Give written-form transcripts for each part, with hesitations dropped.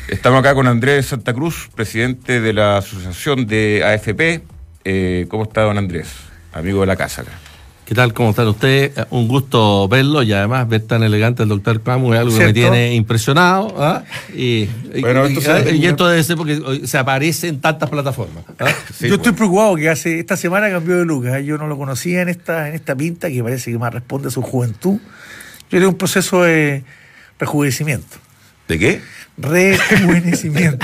Estamos acá con Andrés Santa Cruz, presidente de la Asociación de AFP. ¿Cómo está, don Andrés? Amigo de la casa acá. ¿Qué tal? ¿Cómo están ustedes? Un gusto verlo y además ver tan elegante al doctor Camus es algo que me tiene impresionado. Bueno, y esto debe ser porque se aparece en tantas plataformas. Sí, yo estoy preocupado que esta semana cambió de look. Yo no lo conocía en esta pinta que parece que más responde a su juventud. Yo tengo un proceso de rejuvenecimiento. ¿De qué? Rejuvenecimiento.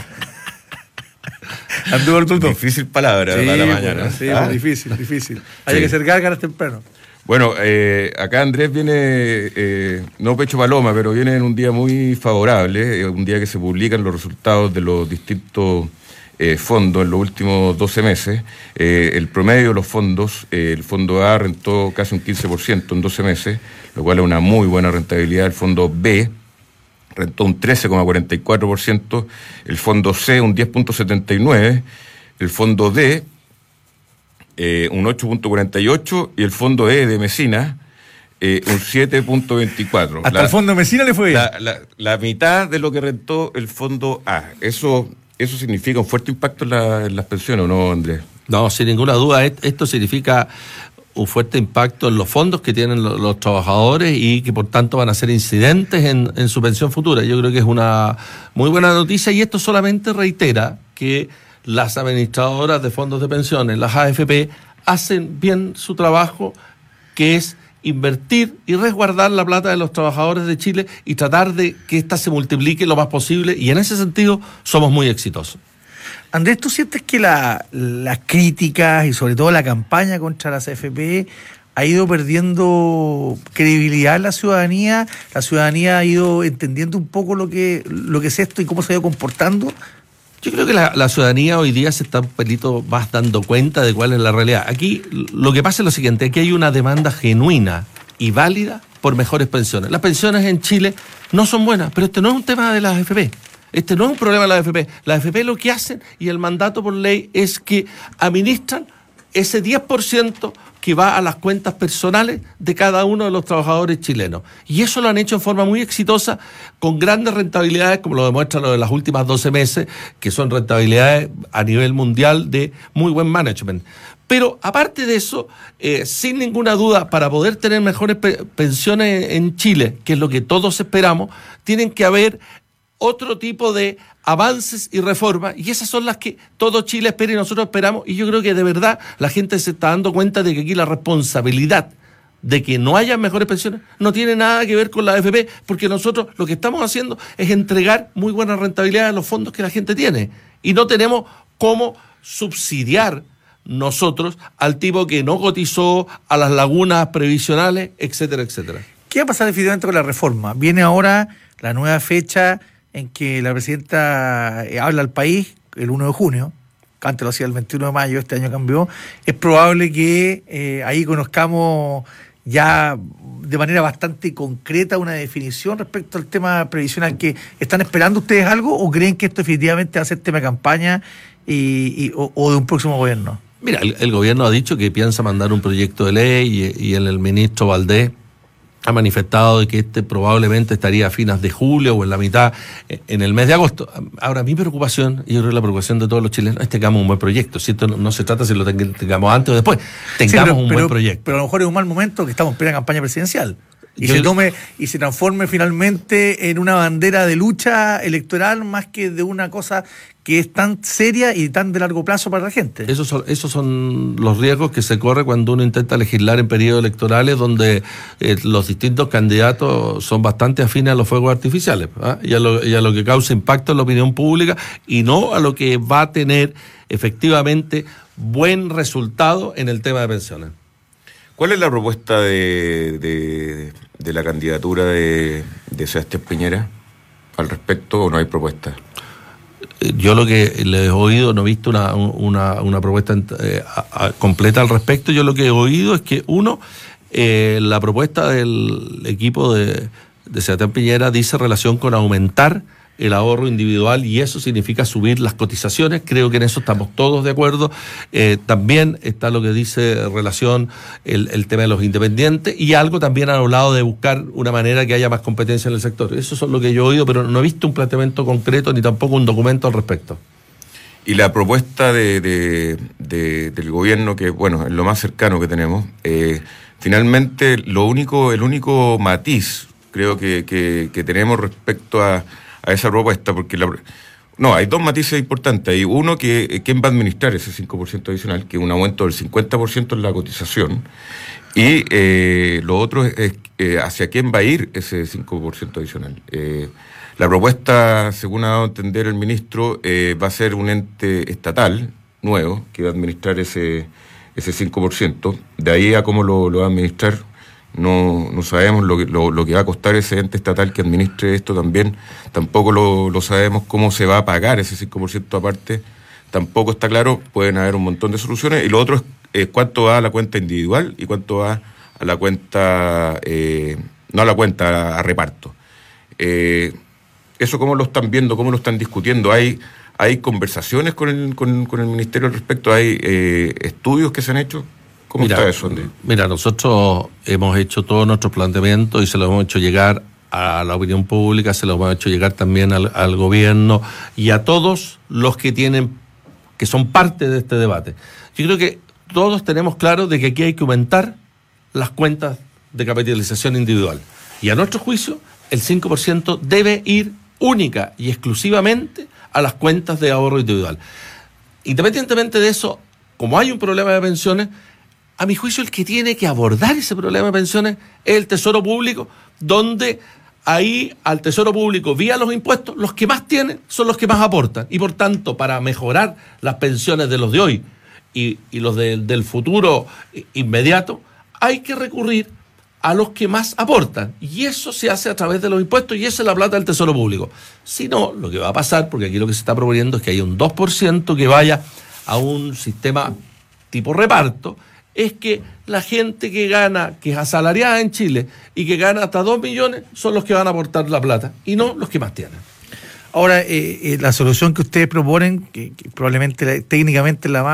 Difícil palabra, sí, para la mañana. Sí, difícil. Hay que hacer gárgaras temprano. Bueno, acá Andrés viene, no pecho paloma, pero viene en un día muy favorable, un día que se publican los resultados de los distintos fondos en los últimos 12 meses. El promedio de los fondos, el fondo A rentó casi un 15% en 12 meses, lo cual es una muy buena rentabilidad. El fondo B rentó un 13,44%, el fondo C un 10,79%, el fondo D un 8,48% y el fondo E de Mesina un 7,24%. Hasta el fondo Mesina le fue bien. La mitad de lo que rentó el fondo A. Eso significa un fuerte impacto en las pensiones, ¿o no, Andrés? No, sin ninguna duda. Esto significa un fuerte impacto en los fondos que tienen los trabajadores y que por tanto van a ser incidentes en su pensión futura. Yo creo que es una muy buena noticia y esto solamente reitera que las administradoras de fondos de pensiones, las AFP, hacen bien su trabajo, que es invertir y resguardar la plata de los trabajadores de Chile y tratar de que ésta se multiplique lo más posible, y en ese sentido somos muy exitosos. Andrés, ¿tú sientes que las críticas y sobre todo la campaña contra las AFP ha ido perdiendo credibilidad en la ciudadanía? ¿La ciudadanía ha ido entendiendo un poco lo que es esto y cómo se ha ido comportando? Yo creo que la ciudadanía hoy día se está un pelito más dando cuenta de cuál es la realidad. Aquí lo que pasa es lo siguiente: aquí hay una demanda genuina y válida por mejores pensiones. Las pensiones en Chile no son buenas, pero este no es un tema de las AFP. Este no es un problema de la AFP. La AFP lo que hacen, y el mandato por ley, es que administran ese 10% que va a las cuentas personales de cada uno de los trabajadores chilenos. Y eso lo han hecho en forma muy exitosa, con grandes rentabilidades, como lo demuestra lo de las últimas 12 meses, que son rentabilidades a nivel mundial de muy buen management. Pero aparte de eso, sin ninguna duda, para poder tener mejores pensiones en Chile, que es lo que todos esperamos, tienen que haber otro tipo de avances y reformas, y esas son las que todo Chile espera y nosotros esperamos, y yo creo que de verdad la gente se está dando cuenta de que aquí la responsabilidad de que no haya mejores pensiones no tiene nada que ver con la AFP, porque nosotros lo que estamos haciendo es entregar muy buena rentabilidad a los fondos que la gente tiene, y no tenemos cómo subsidiar nosotros al tipo que no cotizó, a las lagunas previsionales, etcétera, etcétera. ¿Qué va a pasar definitivamente con la reforma? Viene ahora la nueva fecha en que la presidenta habla al país, el 1 de junio, antes lo hacía el 21 de mayo, este año cambió. Es probable que ahí conozcamos ya de manera bastante concreta una definición respecto al tema previsional. Que ¿están esperando ustedes algo o creen que esto definitivamente va a ser tema de campaña o de un próximo gobierno? Mira, el gobierno ha dicho que piensa mandar un proyecto de ley y el ministro Valdés ha manifestado de que probablemente estaría a fines de julio o en la mitad, en el mes de agosto. Ahora, mi preocupación, y yo creo que la preocupación de todos los chilenos, es que tengamos un buen proyecto. Si esto no se trata si lo tengamos antes o después, tengamos un buen proyecto. Pero a lo mejor es un mal momento que estamos en plena campaña presidencial. Y se transforme finalmente en una bandera de lucha electoral más que de una cosa que es tan seria y tan de largo plazo para la gente. Esos son los riesgos que se corre cuando uno intenta legislar en periodos electorales donde los distintos candidatos son bastante afines a los fuegos artificiales, y a lo que causa impacto en la opinión pública y no a lo que va a tener efectivamente buen resultado en el tema de pensiones. ¿Cuál es la propuesta de la candidatura de Sebastián Piñera al respecto, o no hay propuesta? Yo lo que le he oído, no he visto una propuesta completa al respecto. Yo lo que he oído es que, la propuesta del equipo de Sebastián Piñera dice relación con aumentar el ahorro individual y eso significa subir las cotizaciones. Creo que en eso estamos todos de acuerdo. También está lo que dice relación el tema de los independientes y algo también han hablado de buscar una manera que haya más competencia en el sector. Eso es lo que yo he oído, pero no he visto un planteamiento concreto ni tampoco un documento al respecto. Y la propuesta del gobierno, que bueno, es lo más cercano que tenemos, finalmente el único matiz creo que tenemos respecto a esa propuesta, porque hay dos matices importantes. Hay uno que quién va a administrar ese 5% adicional, que es un aumento del 50% en la cotización, y lo otro es hacia quién va a ir ese 5% adicional. La propuesta, según ha dado a entender el ministro, va a ser un ente estatal nuevo que va a administrar ese 5%. De ahí a cómo lo va a administrar, no sabemos lo que va a costar ese ente estatal que administre esto también. Tampoco lo sabemos cómo se va a pagar ese 5% aparte. Tampoco está claro, pueden haber un montón de soluciones. Y lo otro es cuánto va a la cuenta individual y cuánto va a la cuenta, no a la cuenta, a reparto. Eso cómo lo están viendo, cómo lo están discutiendo. Hay conversaciones con el ministerio al respecto, hay estudios que se han hecho. ¿Cómo está eso, Andrés? Mira, nosotros hemos hecho todos nuestros planteamientos y se los hemos hecho llegar a la opinión pública, se los hemos hecho llegar también al gobierno y a todos los que son parte de este debate. Yo creo que todos tenemos claro de que aquí hay que aumentar las cuentas de capitalización individual. Y a nuestro juicio, el 5% debe ir única y exclusivamente a las cuentas de ahorro individual. Independientemente de eso, como hay un problema de pensiones, a mi juicio el que tiene que abordar ese problema de pensiones es el Tesoro Público, donde ahí al Tesoro Público, vía los impuestos, los que más tienen son los que más aportan. Y por tanto, para mejorar las pensiones de los de hoy y los del futuro inmediato, hay que recurrir a los que más aportan. Y eso se hace a través de los impuestos y esa es la plata del Tesoro Público. Si no, lo que va a pasar, porque aquí lo que se está proponiendo es que haya un 2% que vaya a un sistema tipo reparto, es que la gente que gana, que es asalariada en Chile y que gana hasta 2 millones, son los que van a aportar la plata y no los que más tienen. Ahora, la solución que ustedes proponen, que probablemente técnicamente es la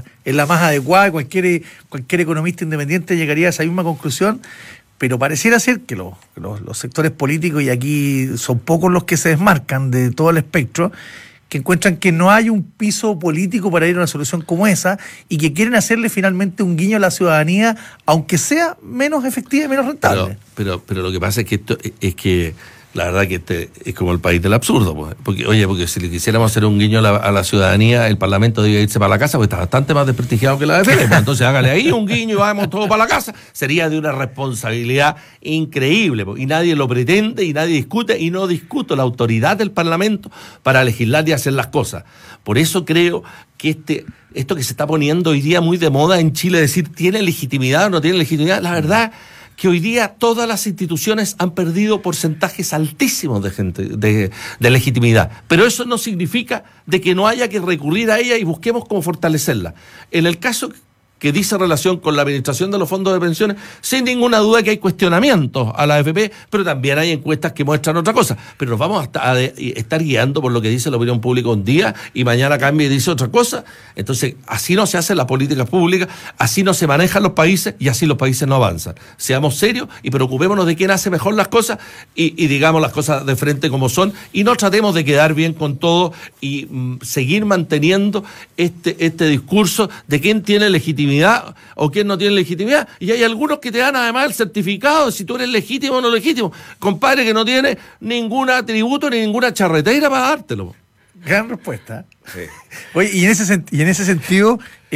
más adecuada, cualquier economista independiente llegaría a esa misma conclusión, pero pareciera ser que los sectores políticos, y aquí son pocos los que se desmarcan de todo el espectro, que encuentran que no hay un piso político para ir a una solución como esa y que quieren hacerle finalmente un guiño a la ciudadanía, aunque sea menos efectiva y menos rentable. Pero lo que pasa es que esto es que la verdad que este es como el país del absurdo, pues. Porque si le quisiéramos hacer un guiño a la ciudadanía, el Parlamento debe irse para la casa, porque está bastante más desprestigiado que la AFP, pues. Entonces hágale ahí un guiño y vamos todos para la casa. Sería de una responsabilidad increíble, pues. Y nadie lo pretende y nadie discute, y no discuto la autoridad del Parlamento para legislar y hacer las cosas. Por eso creo que esto que se está poniendo hoy día muy de moda en Chile, decir ¿tiene legitimidad o no tiene legitimidad? La verdad que hoy día todas las instituciones han perdido porcentajes altísimos de legitimidad. Pero eso no significa de que no haya que recurrir a ella y busquemos cómo fortalecerla. En el caso que dice relación con la administración de los fondos de pensiones, sin ninguna duda que hay cuestionamientos a la AFP, pero también hay encuestas que muestran otra cosa. Pero nos vamos a estar guiando por lo que dice la opinión pública un día y mañana cambia y dice otra cosa. Entonces, así no se hacen las políticas públicas, así no se manejan los países y así los países no avanzan. Seamos serios y preocupémonos de quién hace mejor las cosas y digamos las cosas de frente como son y no tratemos de quedar bien con todo y seguir manteniendo este discurso de quién tiene legitimidad o quién no tiene legitimidad, y hay algunos que te dan además el certificado de si tú eres legítimo o no legítimo, compadre, que no tiene ningún atributo ni ninguna charretera para dártelo. Gran respuesta. Sí. Oye, y en ese sentido,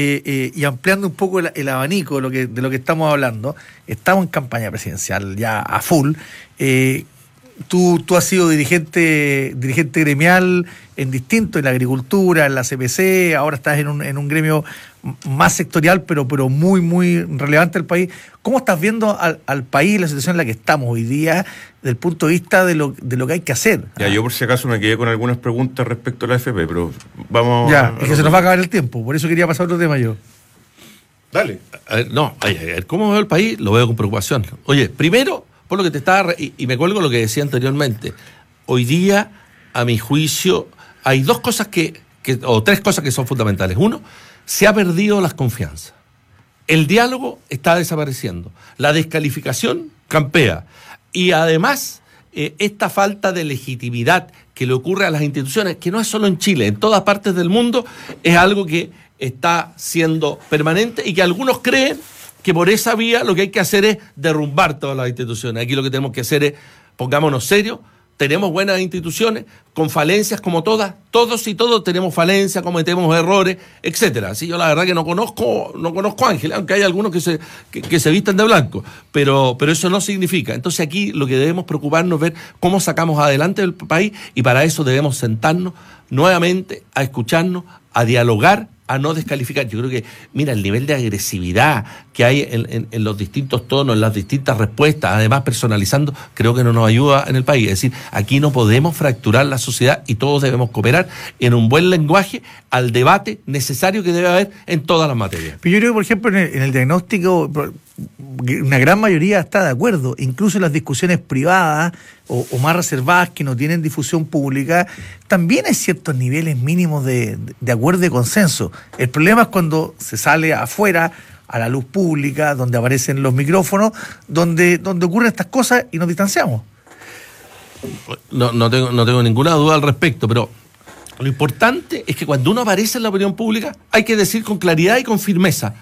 y ampliando un poco el abanico de lo que estamos hablando, estamos en campaña presidencial ya a full. Tú has sido dirigente gremial en la agricultura, en la CPC, ahora estás en un gremio más sectorial, pero muy, muy relevante al país. ¿Cómo estás viendo al país, la situación en la que estamos hoy día, desde el punto de vista de lo que hay que hacer? Ya, yo por si acaso me quedé con algunas preguntas respecto a la AFP, pero vamos... Ya, es que se nos va a acabar el tiempo, por eso quería pasar a otro tema yo. Dale. A ver, ¿cómo veo el país? Lo veo con preocupación. Oye, primero, por lo que te estaba... Y me cuelgo lo que decía anteriormente. Hoy día a mi juicio, hay dos cosas o tres cosas que son fundamentales. Uno, se ha perdido las confianzas. El diálogo está desapareciendo. La descalificación campea. Y además, esta falta de legitimidad que le ocurre a las instituciones, que no es solo en Chile, en todas partes del mundo, es algo que está siendo permanente y que algunos creen que por esa vía lo que hay que hacer es derrumbar todas las instituciones. Aquí lo que tenemos que hacer es, pongámonos serios, tenemos buenas instituciones, con falencias como todas, todos y todos tenemos falencias, cometemos errores, etcétera. Así yo la verdad que no conozco a Ángel, aunque hay algunos que se visten de blanco, pero eso no significa. Entonces aquí lo que debemos preocuparnos es ver cómo sacamos adelante el país, y para eso debemos sentarnos nuevamente a escucharnos, a dialogar, a no descalificar. Yo creo que, mira, el nivel de agresividad que hay en los distintos tonos, en las distintas respuestas, además personalizando, creo que no nos ayuda en el país. Es decir, aquí no podemos fracturar la sociedad y todos debemos cooperar en un buen lenguaje al debate necesario que debe haber en todas las materias. Pero yo creo que, por ejemplo, en el diagnóstico, una gran mayoría está de acuerdo, incluso en las discusiones privadas o más reservadas que no tienen difusión pública, también hay ciertos niveles mínimos de acuerdo y consenso. El problema es cuando se sale afuera, a la luz pública, donde aparecen los micrófonos, donde ocurren estas cosas y nos distanciamos. No tengo ninguna duda al respecto, pero lo importante es que cuando uno aparece en la opinión pública hay que decir con claridad y con firmeza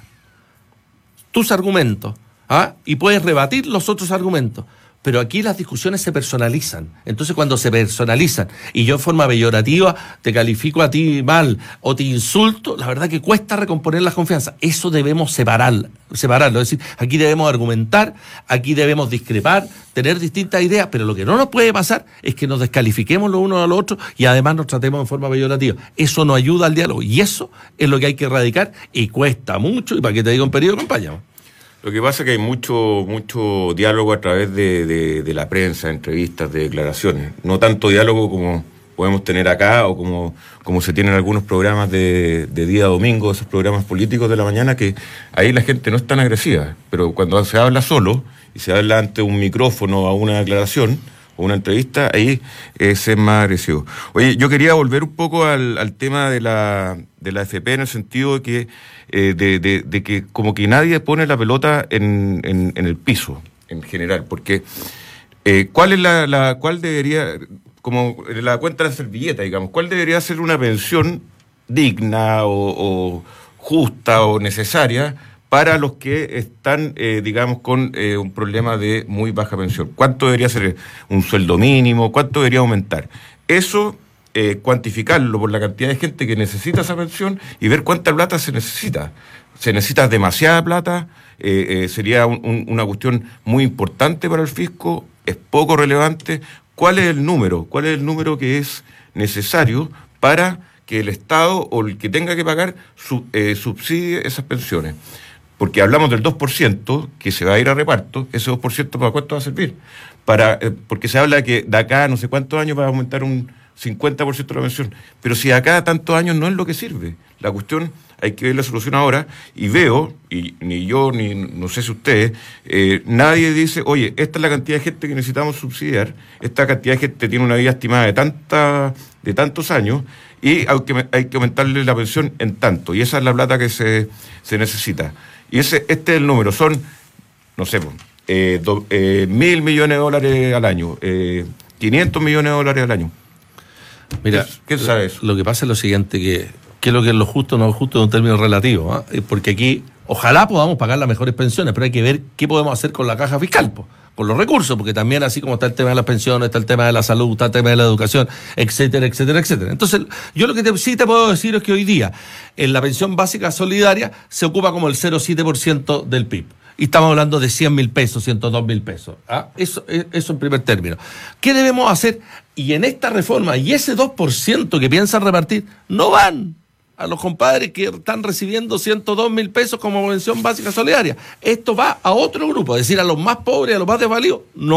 tus argumentos, y puedes rebatir los otros argumentos. Pero aquí las discusiones se personalizan. Entonces, cuando se personalizan y yo en forma peyorativa te califico a ti mal o te insulto, la verdad que cuesta recomponer la confianza. Eso debemos separarlo. Es decir, aquí debemos argumentar, aquí debemos discrepar, tener distintas ideas, pero lo que no nos puede pasar es que nos descalifiquemos los unos a los otros y además nos tratemos en forma peyorativa. Eso no ayuda al diálogo y eso es lo que hay que erradicar y cuesta mucho. Y para que te diga un periodo de campaña. Lo que pasa es que hay mucho diálogo a través de la prensa, entrevistas, de declaraciones. No tanto diálogo como podemos tener acá o como se tienen algunos programas de día domingo, esos programas políticos de la mañana, que ahí la gente no es tan agresiva. Pero cuando se habla solo y se habla ante un micrófono a una declaración o una entrevista, ahí es más agresivo. Oye, yo quería volver un poco al tema de la AFP, en el sentido de que de que como que nadie pone la pelota en el piso en general, porque ¿cuál debería, como la cuenta de la servilleta, digamos, cuál debería ser una pensión digna o justa o necesaria para los que están, digamos, con un problema de muy baja pensión? ¿Cuánto debería ser un sueldo mínimo? ¿Cuánto debería aumentar? Eso, cuantificarlo por la cantidad de gente que necesita esa pensión y ver cuánta plata se necesita. ¿Se necesita demasiada plata? ¿Sería una cuestión muy importante para el fisco? ¿Es poco relevante? ¿Cuál es el número? ¿Cuál es el número que es necesario para que el Estado o el que tenga que pagar subsidie esas pensiones? Porque hablamos del 2% que se va a ir a reparto. ¿Ese 2% para cuánto va a servir? Porque se habla que de acá a no sé cuántos años va a aumentar un 50% de la pensión. Pero si de acá a tantos años no es lo que sirve. La cuestión, hay que ver la solución ahora. Y veo, y ni yo, ni no sé si ustedes, nadie dice, oye, esta es la cantidad de gente que necesitamos subsidiar, esta cantidad de gente tiene una vida estimada de tantos años, y hay que aumentarle la pensión en tanto. Y esa es la plata que se necesita. Y este es el número, son, no sé, $1.000 millones al año, 500 millones de dólares al año. Mira, ¿Qué sabes? Lo que pasa es lo siguiente, que lo que es lo justo o no justo es un término relativo, porque aquí ojalá podamos pagar las mejores pensiones, pero hay que ver qué podemos hacer con la caja fiscal, con los recursos, porque también así como está el tema de las pensiones, está el tema de la salud, está el tema de la educación, etcétera, etcétera, etcétera. Entonces, yo lo que sí te puedo decir es que hoy día en la pensión básica solidaria se ocupa como el 0,7% del PIB. Y estamos hablando de 100.000 pesos, 102.000 pesos. Eso en primer término. ¿Qué debemos hacer? Y en esta reforma, y ese 2% que piensan repartir, no van a los compadres que están recibiendo 102.000 pesos como pensión básica solidaria. Esto va a otro grupo, es decir, a los más pobres, a los más desvalidos, no va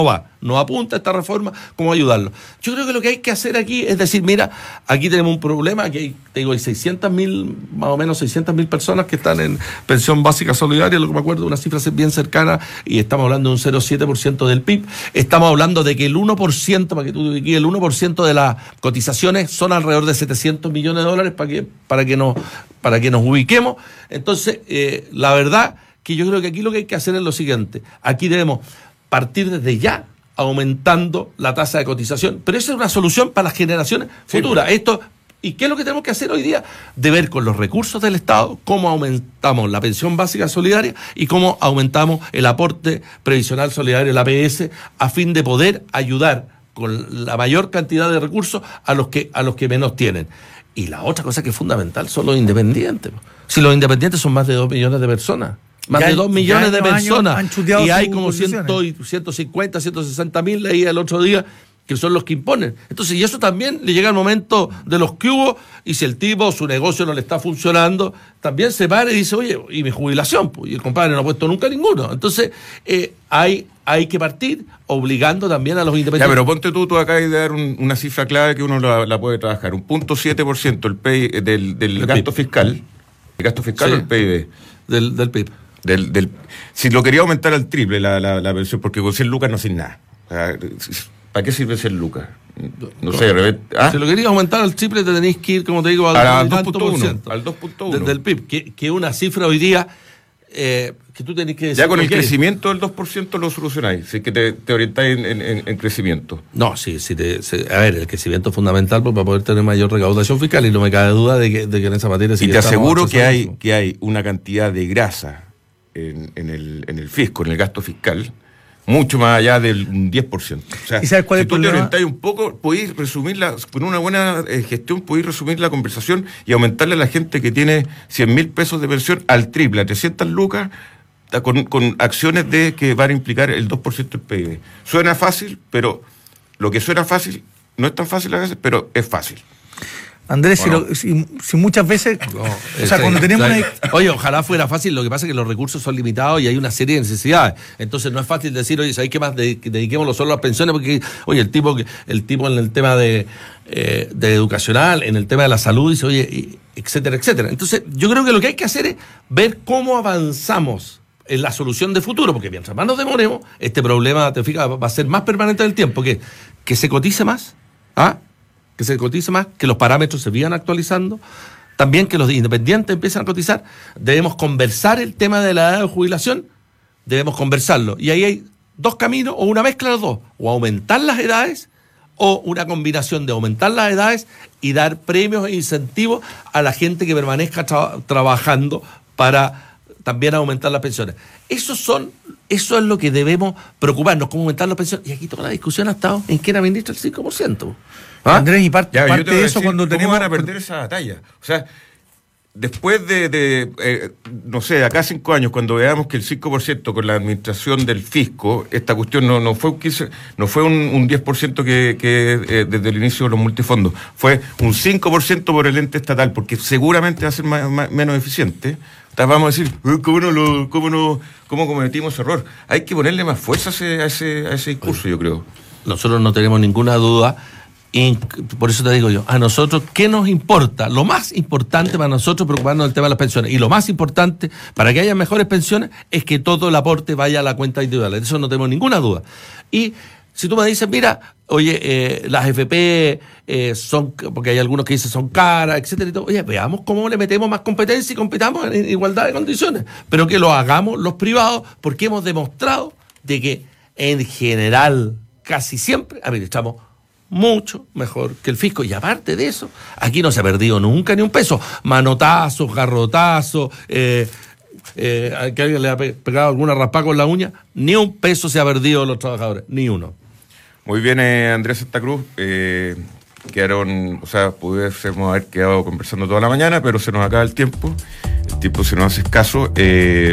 nos apunta esta reforma, cómo ayudarlo. Yo creo que lo que hay que hacer aquí es decir, mira, aquí tenemos un problema, aquí hay 600.000, más o menos 600.000 personas que están en pensión básica solidaria, lo que me acuerdo, una cifra bien cercana, y estamos hablando de un 0,7% del PIB. Estamos hablando de que el 1%, para que tú te digas, el 1% de las cotizaciones son alrededor de $700 millones para que nos ubiquemos. Entonces, la verdad que yo creo que aquí lo que hay que hacer es lo siguiente. Aquí debemos partir desde ya aumentando la tasa de cotización, pero esa es una solución para las generaciones futuras. ¿Y qué es lo que tenemos que hacer hoy día? De ver con los recursos del Estado cómo aumentamos la pensión básica solidaria y cómo aumentamos el aporte previsional solidario, el APS, a fin de poder ayudar con la mayor cantidad de recursos a los que menos tienen. Y la otra cosa que es fundamental son los independientes. Si los independientes son más de 2 millones de personas, más de 2 millones de personas, y hay como 150, 160 mil, leí el otro día, que son los que imponen. Entonces, y eso también le llega el momento de los que hubo, y si el tipo, su negocio no le está funcionando, también se para y dice, oye, ¿y mi jubilación? Y el compadre no ha puesto nunca ninguno. Entonces, hay que partir obligando también a los independientes. Ya, pero ponte tú acá y de dar una cifra clave que uno la puede trabajar. 1.7% el PIB, del gasto fiscal. ¿El gasto fiscal, sí, o el PIB? Del PIB. Si lo quería aumentar al triple la pensión, porque con 100 lucas no hacen nada. O sea, ¿para qué sirve 100 lucas? No sé, de repente. Si lo querías aumentar al triple, te tenéis que ir, como te digo, al 2.1. Al 2.1. Del PIB, que es una cifra hoy día que tú tenés que decir. Ya con el crecimiento del 2% lo solucionáis, si es que te orientáis en crecimiento. No, a ver, el crecimiento es fundamental para poder tener mayor recaudación fiscal, y no me cabe duda de que en esa materia... Y te aseguro que hay una cantidad de grasa en el fisco, en el gasto fiscal, mucho más allá del 10%. O sea, ¿y sabes cuál es el problema? Te orientáis un poco, podéis resumirla, con una buena gestión, podéis resumir la conversación y aumentarle a la gente que tiene 100.000 pesos de pensión al triple, a 300 lucas, con acciones que van a implicar el 2% del PIB. Suena fácil, pero lo que suena fácil no es tan fácil a veces, pero es fácil. Andrés, bueno, si muchas veces... cuando tenemos Oye, ojalá fuera fácil, lo que pasa es que los recursos son limitados y hay una serie de necesidades. Entonces no es fácil decir, oye, ¿sabéis qué más? Dediquémoslo solo a las pensiones, porque, oye, el tipo en el tema de educacional, en el tema de la salud, dice, oye, etcétera, etcétera. Entonces, yo creo que lo que hay que hacer es ver cómo avanzamos en la solución de futuro, porque mientras más nos demoremos, este problema, te fijas, va a ser más permanente en el tiempo, que se cotice más, que se cotice más, que los parámetros se vayan actualizando, también que los independientes empiecen a cotizar. Debemos conversar el tema de la edad de jubilación, debemos conversarlo. Y ahí hay dos caminos, o una mezcla de los dos, o aumentar las edades, o una combinación de aumentar las edades y dar premios e incentivos a la gente que permanezca trabajando para también aumentar las pensiones. Eso es lo que debemos preocuparnos, cómo aumentar las pensiones. Y aquí toda la discusión ha estado en quién administra el 5%. Andrés, y parte de eso decir, cuando tenemos... ¿Cómo van a perder esa batalla? O sea, después no sé, de acá a 5 años, cuando veamos que el 5% con la administración del fisco, esta cuestión no fue un 10% que desde el inicio de los multifondos, fue un 5% por el ente estatal, porque seguramente va a ser menos eficiente. Entonces vamos a decir, ¿cómo cometimos ese error? Hay que ponerle más fuerza a ese discurso, yo creo. Nosotros no tenemos ninguna duda. Y por eso te digo yo, a nosotros, ¿qué nos importa? Lo más importante para nosotros, preocuparnos del tema de las pensiones. Y lo más importante, para que haya mejores pensiones, es que todo el aporte vaya a la cuenta individual. De eso no tenemos ninguna duda. Y si tú me dices, mira, oye, las FP son, porque hay algunos que dicen son caras, etcétera, y todo. Oye, veamos cómo le metemos más competencia y compitamos en igualdad de condiciones. Pero que lo hagamos los privados, porque hemos demostrado de que, en general, casi siempre administramos mucho mejor que el fisco. Y aparte de eso, aquí no se ha perdido nunca ni un peso. Manotazos, garrotazos, que alguien le ha pegado alguna raspada con la uña, ni un peso se ha perdido de los trabajadores, ni uno. Muy bien, Andrés Santa Cruz. Pudiésemos haber quedado conversando toda la mañana, pero se nos acaba el tiempo se nos hace escaso.